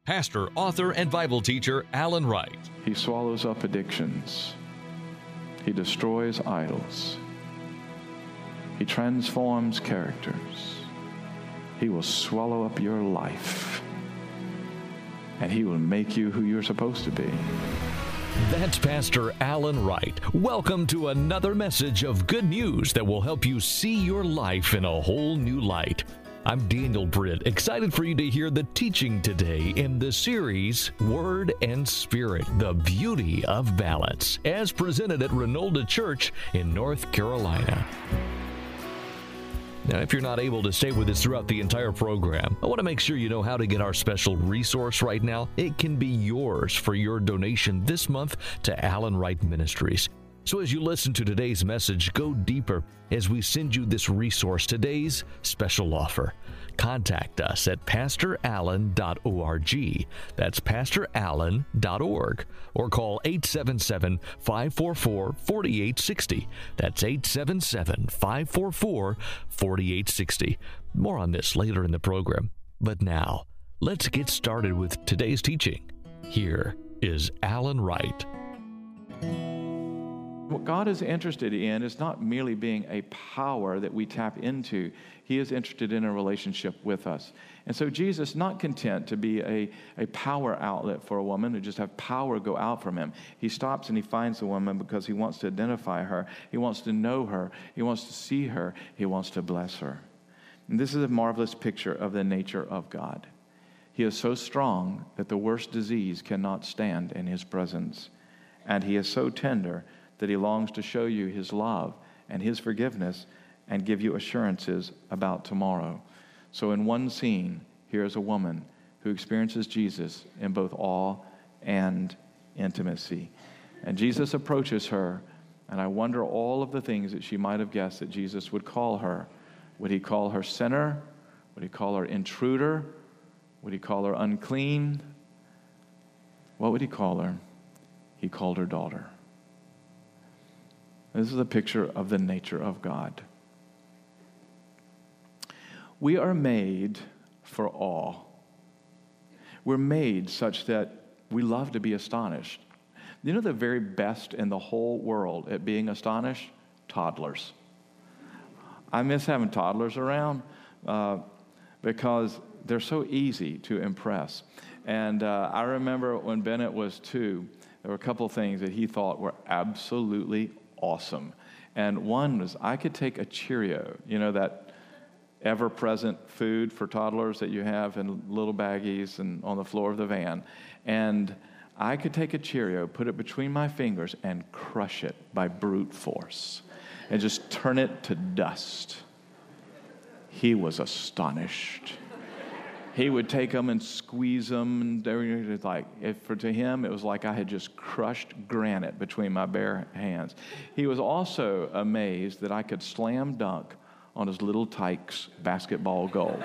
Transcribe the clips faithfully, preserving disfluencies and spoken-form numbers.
pastor, author, and Bible teacher Alan Wright. He swallows up addictions. He destroys idols. He transforms characters. He will swallow up your life. And he will make you who you're supposed to be. That's Pastor Alan Wright. Welcome to another message of good news that will help you see your life in a whole new light. I'm Daniel Britt, excited for you to hear the teaching today in the series Word and Spirit, the Beauty of Balance, as presented at Renolda Church in North Carolina. Now, if you're not able to stay with us throughout the entire program, I want to make sure you know how to get our special resource right now. It can be yours for your donation this month to Alan Wright Ministries. So as you listen to today's message, go deeper as we send you this resource, today's special offer. Contact us at pastor allen dot org. That's pastor allen dot org. Or call eight seven seven, five four four, four eight six zero. That's eight seven seven, five four four, four eight six zero. More on this later in the program. But now, let's get started with today's teaching. Here is Alan Wright. What God is interested in is not merely being a power that we tap into. He is interested in a relationship with us. And so Jesus, not content to be a, a power outlet for a woman who just have power go out from him, he stops and he finds the woman because he wants to identify her. He wants to know her. He wants to see her. He wants to bless her. And this is a marvelous picture of the nature of God. He is so strong that the worst disease cannot stand in his presence. And he is so tender that he longs to show you his love and his forgiveness and give you assurances about tomorrow. So in one scene, here's a woman who experiences Jesus in both awe and intimacy. And Jesus approaches her, and I wonder all of the things that she might have guessed that Jesus would call her. Would he call her sinner? Would he call her intruder? Would he call her unclean? What would he call her? He called her daughter. This is a picture of the nature of God. We are made for awe. We're made such that we love to be astonished. You know the very best in the whole world at being astonished? Toddlers. I miss having toddlers around uh, because they're so easy to impress. And uh, I remember when Bennett was two, there were a couple of things that he thought were absolutely awesome. And one was I could take a Cheerio, you know, that ever-present food for toddlers that you have in little baggies and on the floor of the van. And I could take a Cheerio, put it between my fingers, and crush it by brute force and just turn it to dust. He was astonished. He would take them and squeeze them, and everything. Was like, if for to him, it was like I had just crushed granite between my bare hands. He was also amazed that I could slam dunk on his little Tykes basketball goal.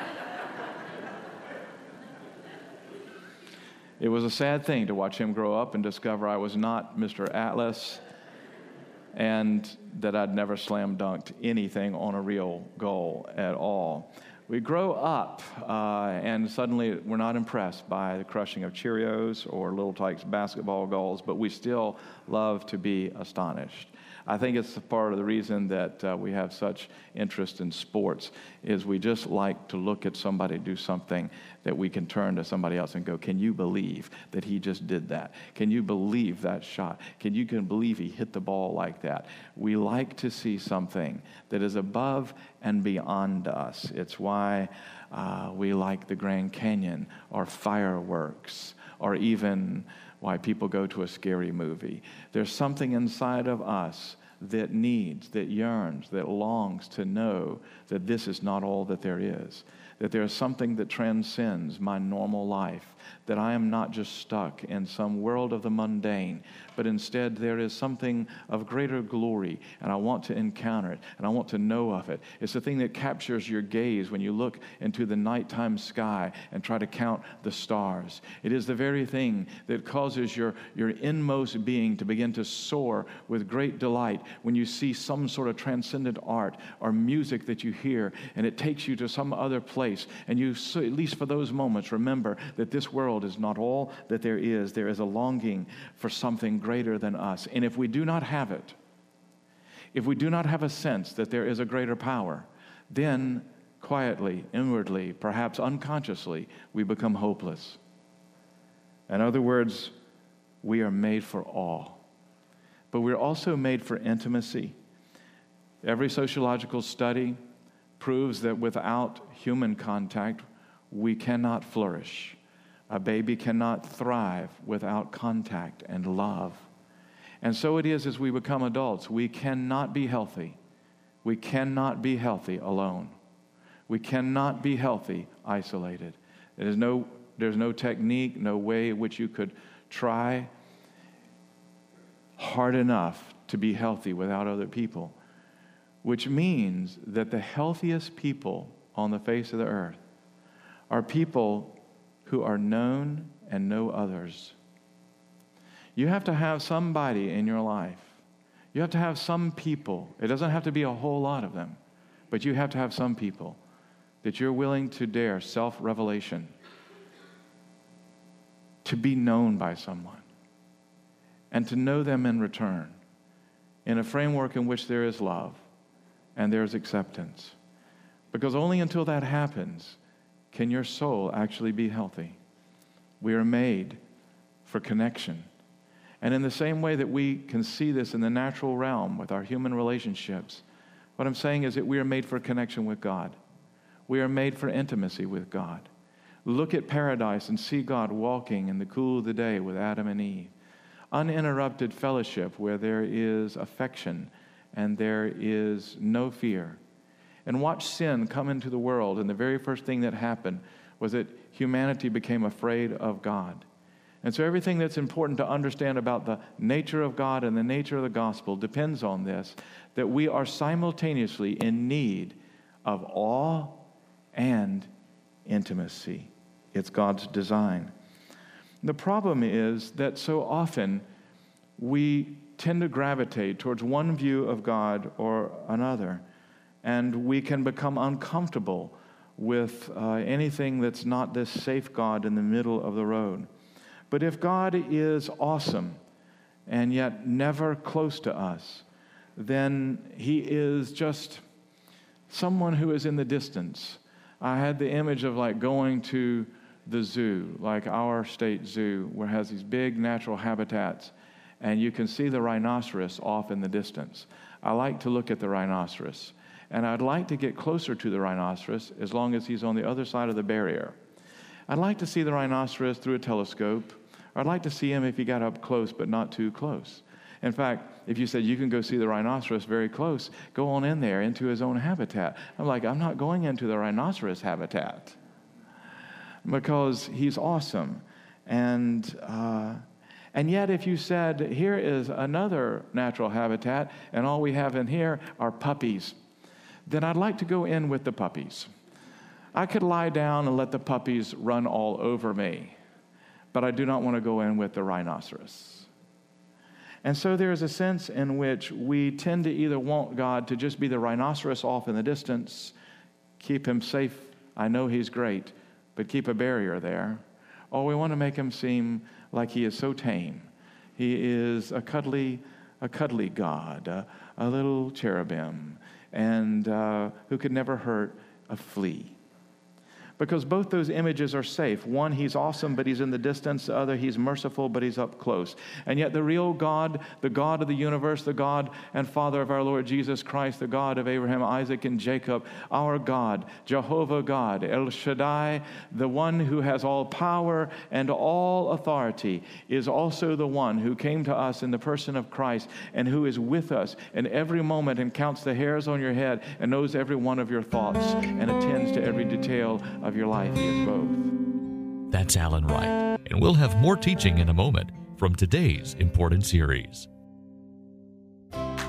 It was a sad thing to watch him grow up and discover I was not Mister Atlas, and that I'd never slam dunked anything on a real goal at all. We grow up, uh, and suddenly we're not impressed by the crushing of Cheerios or Little Tykes basketball goals, but we still love to be astonished. I think it's part of the reason that uh, we have such interest in sports is we just like to look at somebody do something that we can turn to somebody else and go, can you believe that he just did that? Can you believe that shot? Can you can believe he hit the ball like that? We like to see something that is above and beyond us. It's why uh, we like the Grand Canyon or fireworks or even why people go to a scary movie. There's something inside of us that needs, that yearns, that longs to know that this is not all that there is, that there is something that transcends my normal life, that I am not just stuck in some world of the mundane, but instead there is something of greater glory, and I want to encounter it, and I want to know of it. It's the thing that captures your gaze when you look into the nighttime sky and try to count the stars. It is the very thing that causes your, your inmost being to begin to soar with great delight when you see some sort of transcendent art or music that you hear, and it takes you to some other place place, and you, so at least for those moments, remember that this world is not all that there is. There is a longing for something greater than us. And if we do not have it, if we do not have a sense that there is a greater power, then quietly, inwardly, perhaps unconsciously, we become hopeless. In other words, we are made for awe, but we're also made for intimacy. Every sociological study proves that without human contact, we cannot flourish. A baby cannot thrive without contact and love. And so it is as we become adults. We cannot be healthy. We cannot be healthy alone. We cannot be healthy isolated. There's no, there's no technique, no way in which you could try hard enough to be healthy without other people, which means that the healthiest people on the face of the earth are people who are known and know others. You have to have somebody in your life. You have to have some people. It doesn't have to be a whole lot of them, but you have to have some people that you're willing to dare self-revelation, to be known by someone, and to know them in return, in a framework in which there is love and there is acceptance. Because only until that happens can your soul actually be healthy. We are made for connection. And in the same way that we can see this in the natural realm with our human relationships, what I'm saying is that we are made for connection with God. We are made for intimacy with God. Look at paradise and see God walking in the cool of the day with Adam and Eve. Uninterrupted fellowship where there is affection and there is no fear. And watch sin come into the world, and the very first thing that happened was that humanity became afraid of God. And so everything that's important to understand about the nature of God and the nature of the gospel depends on this, that we are simultaneously in need of awe and intimacy. It's God's design. The problem is that so often we tend to gravitate towards one view of God or another, and we can become uncomfortable with uh, anything that's not this safe God in the middle of the road. But if God is awesome and yet never close to us, then he is just someone who is in the distance. I had the image of like going to the zoo, like our state zoo, where it has these big natural habitats, and you can see the rhinoceros off in the distance. I like to look at the rhinoceros, and I'd like to get closer to the rhinoceros as long as he's on the other side of the barrier. I'd like to see the rhinoceros through a telescope. I'd like to see him if he got up close, but not too close. In fact, if you said you can go see the rhinoceros very close, go on in there into his own habitat. I'm like, I'm not going into the rhinoceros habitat because he's awesome. And uh, and yet if you said, here is another natural habitat, and all we have in here are puppies, then I'd like to go in with the puppies. I could lie down and let the puppies run all over me, but I do not want to go in with the rhinoceros. And so there is a sense in which we tend to either want God to just be the rhinoceros off in the distance, keep him safe, I know he's great, but keep a barrier there, or we want to make him seem like he is so tame. He is a cuddly, a cuddly God, a, a little cherubim, and uh, who could never hurt a flea. Because both those images are safe. One, he's awesome, but he's in the distance. The other, he's merciful, but he's up close. And yet the real God, the God of the universe, the God and Father of our Lord Jesus Christ, the God of Abraham, Isaac, and Jacob, our God, Jehovah God, El Shaddai, the one who has all power and all authority, is also the one who came to us in the person of Christ and who is with us in every moment and counts the hairs on your head and knows every one of your thoughts and attends to every detail of your life. He is both. That's Alan Wright, and we'll have more teaching in a moment from today's important series.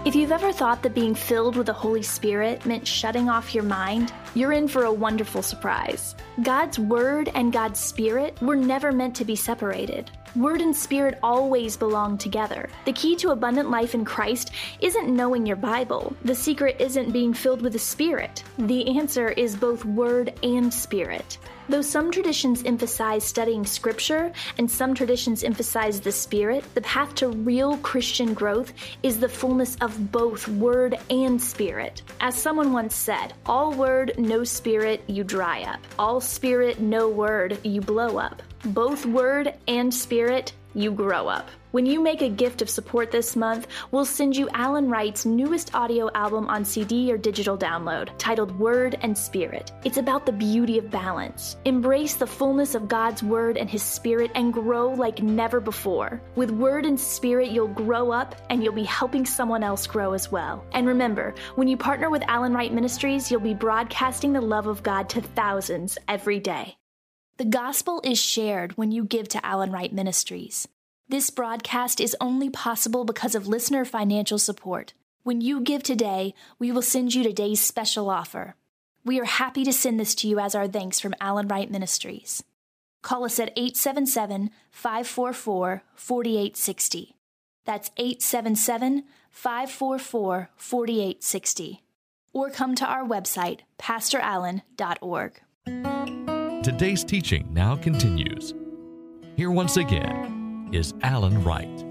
If you've ever thought that being filled with the Holy Spirit meant shutting off your mind, you're in for a wonderful surprise. God's Word and God's Spirit were never meant to be separated. Word and Spirit always belong together. The key to abundant life in Christ isn't knowing your Bible. The secret isn't being filled with the Spirit. The answer is both Word and Spirit. Though some traditions emphasize studying Scripture and some traditions emphasize the Spirit, the path to real Christian growth is the fullness of both Word and Spirit. As someone once said, all Word, no Spirit, you dry up. All Spirit, no Word, you blow up. Both Word and Spirit, you grow up. When you make a gift of support this month, we'll send you Alan Wright's newest audio album on C D or digital download, titled Word and Spirit. It's about the beauty of balance. Embrace the fullness of God's Word and His Spirit and grow like never before. With Word and Spirit, you'll grow up and you'll be helping someone else grow as well. And remember, when you partner with Alan Wright Ministries, you'll be broadcasting the love of God to thousands every day. The gospel is shared when you give to Alan Wright Ministries. This broadcast is only possible because of listener financial support. When you give today, we will send you today's special offer. We are happy to send this to you as our thanks from Alan Wright Ministries. Call us at eight seven seven, five four four, four eight six zero. That's eight seven seven, five four four, four eight six zero. Or come to our website, pastor allen dot org. Today's teaching now continues. Here once again is Alan Wright.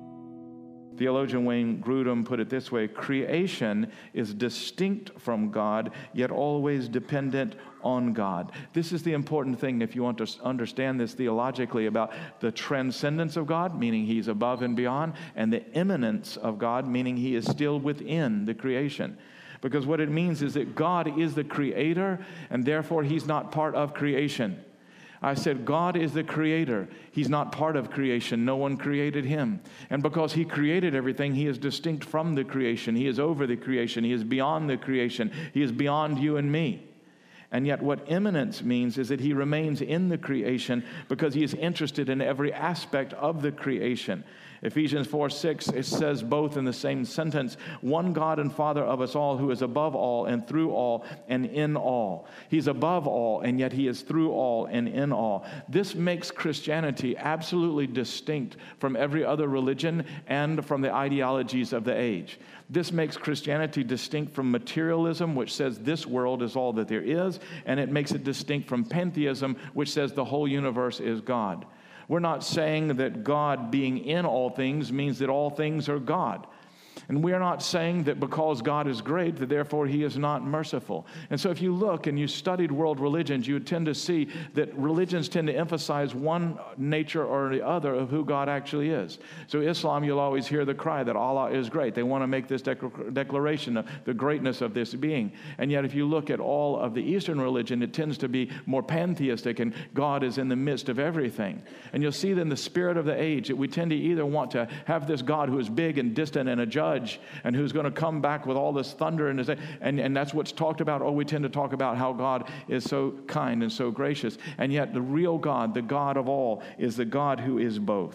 Theologian Wayne Grudem put it this way: creation is distinct from God, yet always dependent on God. This is the important thing if you want to understand this theologically about the transcendence of God, meaning He's above and beyond, and the immanence of God, meaning He is still within the creation. Because what it means is that God is the creator, and therefore He's not part of creation. I said God is the creator. He's not part of creation. No one created Him. And because He created everything, He is distinct from the creation. He is over the creation. He is beyond the creation. He is beyond you and me. And yet what immanence means is that He remains in the creation because He is interested in every aspect of the creation. Ephesians four six, it says both in the same sentence, one God and Father of us all, who is above all and through all and in all. He's above all, and yet He is through all and in all. This makes Christianity absolutely distinct from every other religion and from the ideologies of the age. This makes Christianity distinct from materialism, which says this world is all that there is, and it makes it distinct from pantheism, which says the whole universe is God. We're not saying that God being in all things means that all things are God. And we're not saying that because God is great, that therefore He is not merciful. And so if you look and you studied world religions, you would tend to see that religions tend to emphasize one nature or the other of who God actually is. So Islam, you'll always hear the cry that Allah is great. They want to make this dec- declaration of the greatness of this being. And yet if you look at all of the Eastern religion, it tends to be more pantheistic, and God is in the midst of everything. And you'll see that in the spirit of the age that we tend to either want to have this God who is big and distant and a judge, and who's going to come back with all this thunder, and, and and that's what's talked about. Oh, we tend to talk about how God is so kind and so gracious, and yet the real God, the God of all, is the God who is both.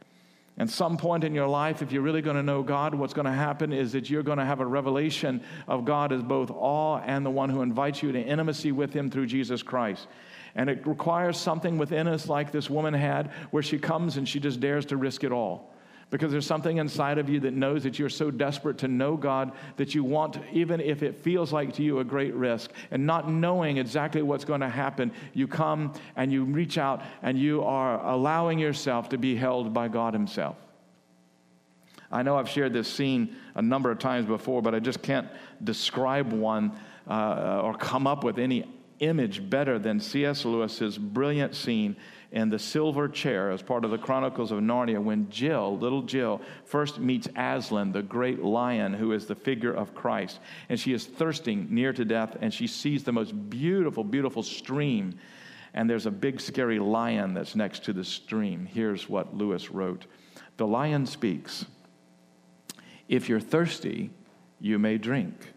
At some point in your life, if you're really going to know God, what's going to happen is that you're going to have a revelation of God as both awe and the one who invites you to intimacy with Him through Jesus Christ. And it requires something within us like this woman had, where she comes and she just dares to risk it all. Because there's something inside of you that knows that you're so desperate to know God that you want, even if it feels like to you a great risk, and not knowing exactly what's going to happen, you come and you reach out and you are allowing yourself to be held by God Himself. I know I've shared this scene a number of times before, but I just can't describe one uh, or come up with any image better than C S Lewis's brilliant scene in The Silver Chair as part of the Chronicles of Narnia, when Jill, little Jill, first meets Aslan, the great lion who is the figure of Christ. And she is thirsting near to death, and she sees the most beautiful, beautiful stream. And there's a big, scary lion that's next to the stream. Here's what Lewis wrote. The lion speaks. If you're thirsty, you may drink.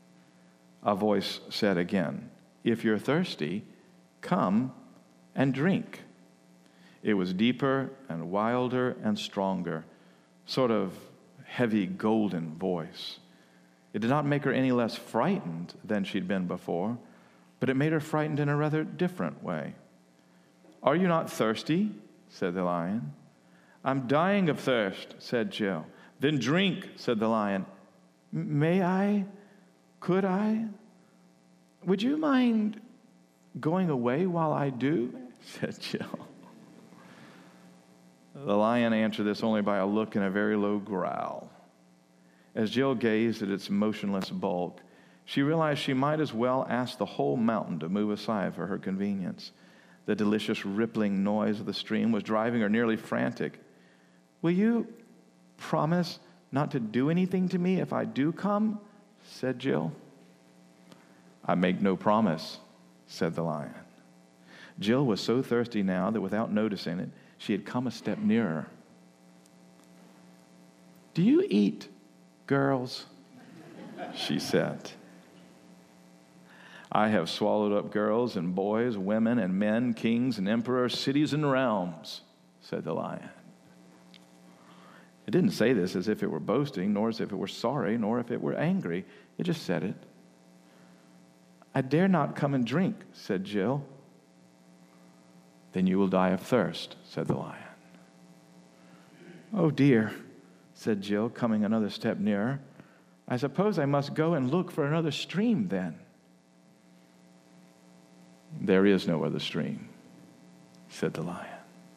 A voice said again, if you're thirsty, come and drink. It was deeper and wilder and stronger, sort of heavy, golden voice. It did not make her any less frightened than she'd been before, but it made her frightened in a rather different way. "Are you not thirsty?" said the lion. "I'm dying of thirst," said Jill. "Then drink," said the lion. "May I? Could I? Would you mind going away while I do?" said Jill. The lion answered this only by a look and a very low growl. As Jill gazed at its motionless bulk, she realized she might as well ask the whole mountain to move aside for her convenience. The delicious rippling noise of the stream was driving her nearly frantic. "Will you promise not to do anything to me if I do come?" said Jill. "I make no promise," said the lion. Jill was so thirsty now that without noticing it, she had come a step nearer. "Do you eat girls?" she said. "I have swallowed up girls and boys, women and men, kings and emperors, cities and realms," said the lion. It didn't say this as if it were boasting, nor as if it were sorry, nor if it were angry. It just said it. "I dare not come and drink," said Jill. "Then you will die of thirst," said the lion. "Oh dear," said Jill, coming another step nearer. "I suppose I must go and look for another stream then." "There is no other stream," said the lion.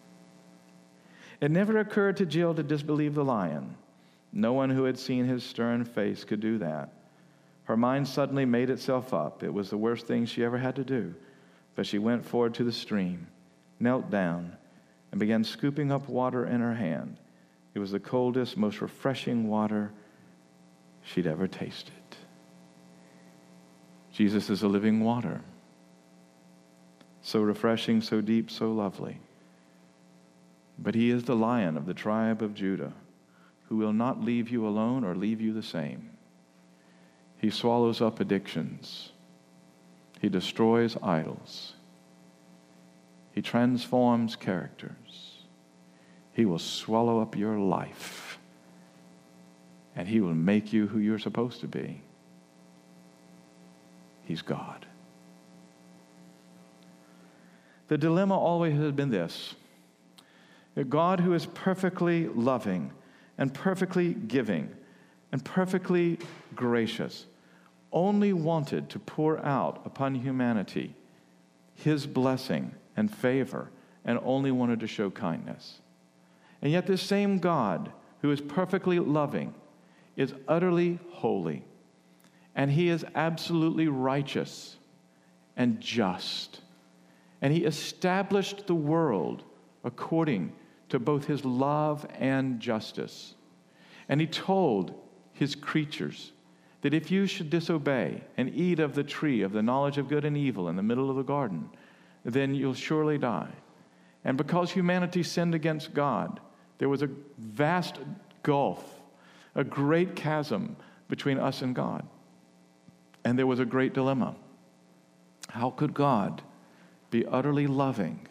It never occurred to Jill to disbelieve the lion. No one who had seen his stern face could do that. Her mind suddenly made itself up. It was the worst thing she ever had to do. But she went forward to the stream, knelt down, and began scooping up water in her hand. It was the coldest, most refreshing water she'd ever tasted. Jesus is a living water. So refreshing, so deep, so lovely. But he is the Lion of the tribe of Judah, who will not leave you alone or leave you the same. He swallows up addictions. He destroys idols. He transforms characters. He will swallow up your life. And he will make you who you're supposed to be. He's God. The dilemma always has been this: a God who is perfectly loving and perfectly giving and perfectly gracious only wanted to pour out upon humanity his blessing and favor and only wanted to show kindness. And yet this same God who is perfectly loving is utterly holy, and he is absolutely righteous and just. And he established the world according to both his love and justice. And he told his creatures that if you should disobey and eat of the tree of the knowledge of good and evil in the middle of the garden, then you'll surely die. And because humanity sinned against God, there was a vast gulf, a great chasm between us and God. And there was a great dilemma. How could God be utterly loving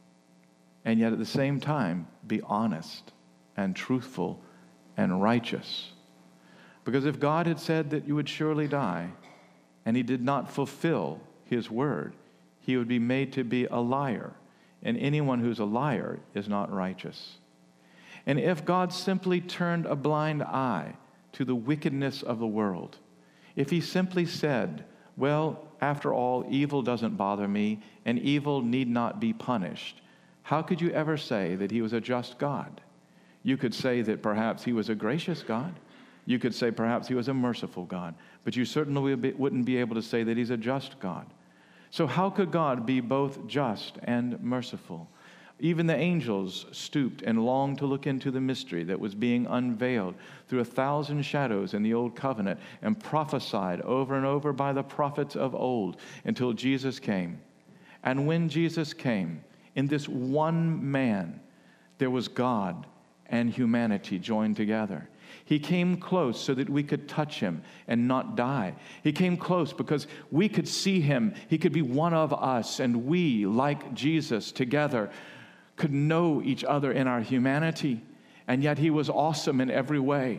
and yet at the same time be honest and truthful and righteous? Because if God had said that you would surely die and he did not fulfill his word, he would be made to be a liar, and anyone who's a liar is not righteous. And if God simply turned a blind eye to the wickedness of the world, if he simply said, well, after all, evil doesn't bother me, and evil need not be punished, how could you ever say that he was a just God? You could say that perhaps he was a gracious God. You could say perhaps he was a merciful God. But you certainly wouldn't be able to say that he's a just God. So how could God be both just and merciful? Even the angels stooped and longed to look into the mystery that was being unveiled through a thousand shadows in the Old Covenant and prophesied over and over by the prophets of old until Jesus came. And when Jesus came, in this one man, there was God and humanity joined together. He came close so that we could touch him and not die. He came close because we could see him. He could be one of us, and we, like Jesus, together could know each other in our humanity. And yet he was awesome in every way.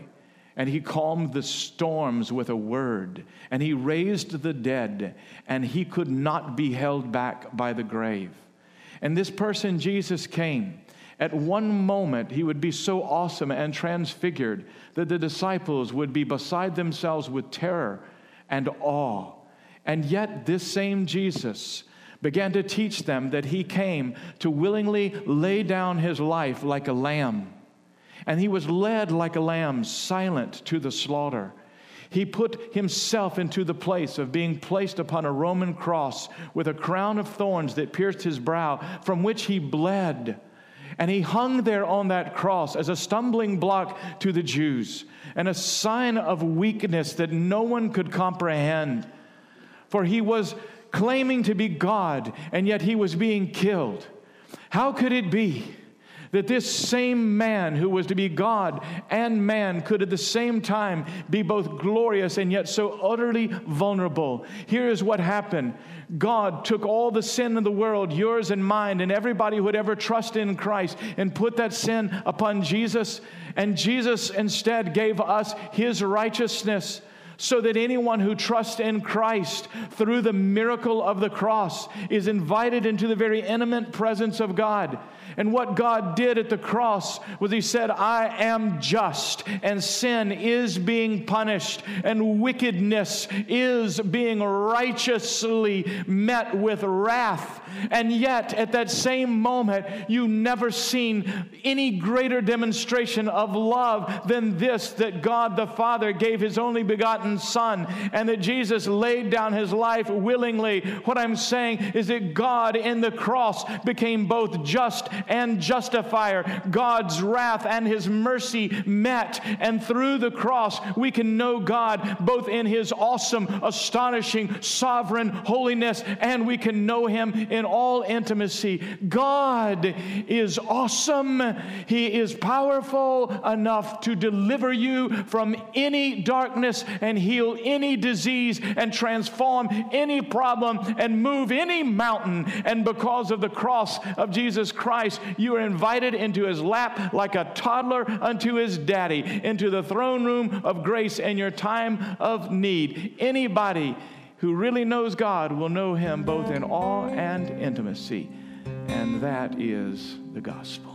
and he calmed the storms with a word, and he raised the dead, and he could not be held back by the grave. And this person, Jesus, came. At one moment, he would be so awesome and transfigured that the disciples would be beside themselves with terror and awe. And yet this same Jesus began to teach them that he came to willingly lay down his life like a lamb. And he was led like a lamb, silent to the slaughter. He put himself into the place of being placed upon a Roman cross with a crown of thorns that pierced his brow, from which he bled. And he hung there on that cross as a stumbling block to the Jews and a sign of weakness that no one could comprehend. For he was claiming to be God, and yet he was being killed. How could it be that this same man who was to be God and man could at the same time be both glorious and yet so utterly vulnerable? Here is what happened. God took all the sin in the world, yours and mine, and everybody who would ever trust in Christ, and put that sin upon Jesus. And Jesus instead gave us his righteousness, so that anyone who trusts in Christ through the miracle of the cross is invited into the very intimate presence of God. And what God did at the cross was he said, I am just, and sin is being punished, and wickedness is being righteously met with wrath. And yet, at that same moment, you never seen any greater demonstration of love than this, that God the Father gave his only begotten Son, and that Jesus laid down his life willingly. What I'm saying is that God in the cross became both just and justifier. God's wrath and his mercy met, and through the cross we can know God both in his awesome, astonishing, sovereign holiness, and we can know him in all intimacy. God is awesome. He is powerful enough to deliver you from any darkness and heal any disease and transform any problem and move any mountain. And because of the cross of Jesus Christ, you are invited into his lap like a toddler unto his daddy, into the throne room of grace in your time of need. Anybody who really knows God will know him both in awe and intimacy. And that is the gospel.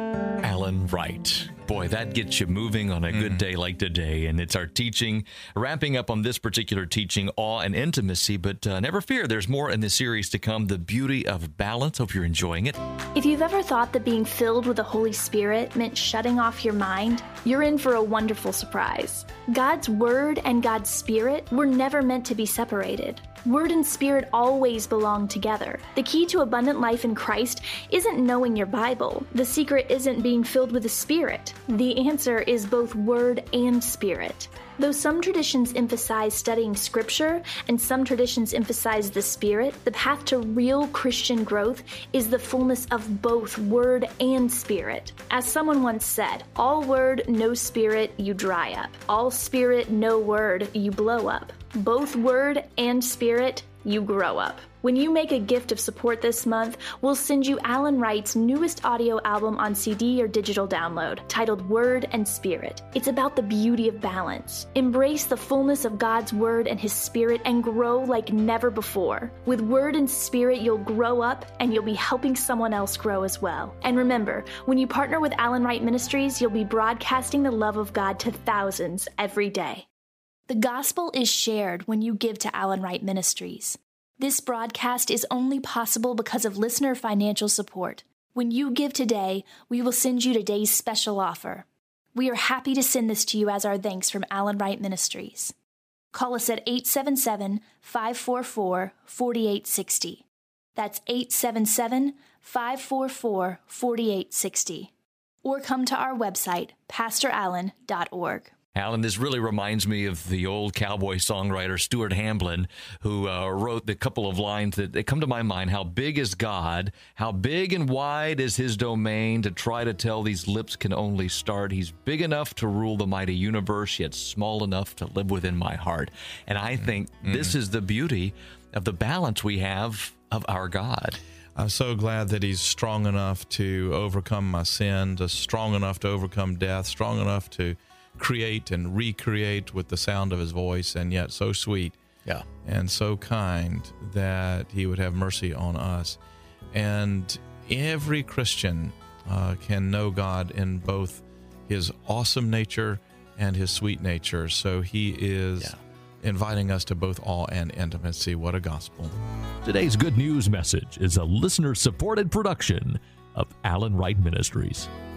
Alan Wright. Boy, that gets you moving on a good mm-hmm. day like today. And it's our teaching, wrapping up on this particular teaching, awe and intimacy. But uh, never fear, there's more in this series to come, The Beauty of Balance. Hope you're enjoying it. If you've ever thought that being filled with the Holy Spirit meant shutting off your mind, you're in for a wonderful surprise. God's Word and God's Spirit were never meant to be separated. Word and Spirit always belong together. The key to abundant life in Christ isn't knowing your Bible. The secret isn't being filled with the Spirit. The answer is both Word and Spirit. Though some traditions emphasize studying Scripture and some traditions emphasize the Spirit, the path to real Christian growth is the fullness of both Word and Spirit. As someone once said, all Word, no Spirit, you dry up. All Spirit, no Word, you blow up. Both Word and Spirit, you grow up. When you make a gift of support this month, we'll send you Alan Wright's newest audio album on C D or digital download, titled Word and Spirit. It's about the beauty of balance. Embrace the fullness of God's Word and his Spirit and grow like never before. With Word and Spirit, you'll grow up and you'll be helping someone else grow as well. And remember, when you partner with Alan Wright Ministries, you'll be broadcasting the love of God to thousands every day. The gospel is shared when you give to Alan Wright Ministries. This broadcast is only possible because of listener financial support. When you give today, we will send you today's special offer. We are happy to send this to you as our thanks from Alan Wright Ministries. Call us at eight seven seven, five four four, four eight six zero. That's eight seven seven, five four four, four eight six zero. Or come to our website, pastor allen dot org. Alan, this really reminds me of the old cowboy songwriter Stuart Hamblin, who uh, wrote the couple of lines that they come to my mind. How big is God? How big and wide is his domain? To try to tell these lips can only start. He's big enough to rule the mighty universe, yet small enough to live within my heart. And I think mm-hmm. this is the beauty of the balance we have of our God. I'm so glad that he's strong enough to overcome my sin, strong enough to overcome death, strong enough to create and recreate with the sound of his voice, and yet so sweet Yeah. and so kind that he would have mercy on us. And every Christian uh, can know God in both his awesome nature and his sweet nature. So he is Yeah. inviting us to both awe and intimacy. What a gospel. Today's good news message is a listener-supported production of Alan Wright Ministries.